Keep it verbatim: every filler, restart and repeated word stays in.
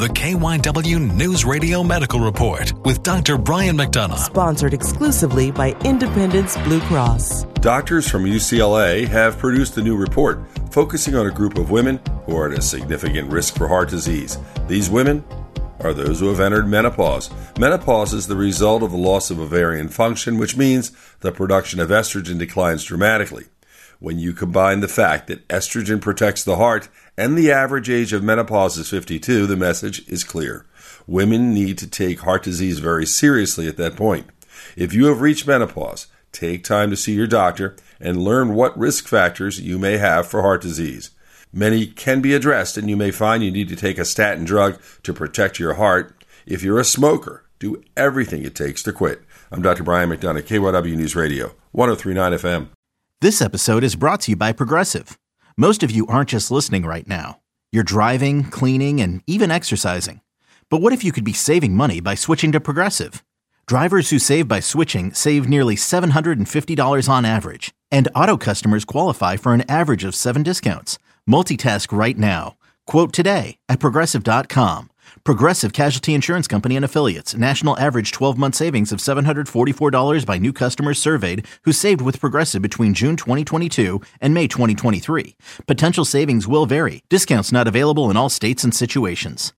the K Y W News Radio Medical Report with Doctor Brian McDonough. Sponsored exclusively by Independence Blue Cross. Doctors from U C L A have produced a new report focusing on a group of women who are at a significant risk for heart disease. These women are those who have entered menopause. Menopause is the result of the loss of ovarian function, which means the production of estrogen declines dramatically. When you combine the fact that estrogen protects the heart and the average age of menopause is fifty-two, the message is clear. Women need to take heart disease very seriously at that point. If you have reached menopause, take time to see your doctor and learn what risk factors you may have for heart disease. Many can be addressed, and you may find you need to take a statin drug to protect your heart. If you're a smoker, do everything it takes to quit. I'm Doctor Brian McDonough, K Y W News Radio, one oh three point nine F M. This episode is brought to you by Progressive. Most of you aren't just listening right now. You're driving, cleaning, and even exercising. But what if you could be saving money by switching to Progressive? Drivers who save by switching save nearly seven hundred fifty dollars on average. And auto customers qualify for an average of seven discounts. Multitask right now. Quote today at Progressive dot com. Progressive Casualty Insurance Company and Affiliates. National average twelve-month savings of seven hundred forty-four dollars by new customers surveyed who saved with Progressive between June twenty twenty-two and May twenty twenty-three. Potential savings will vary. Discounts not available in all states and situations.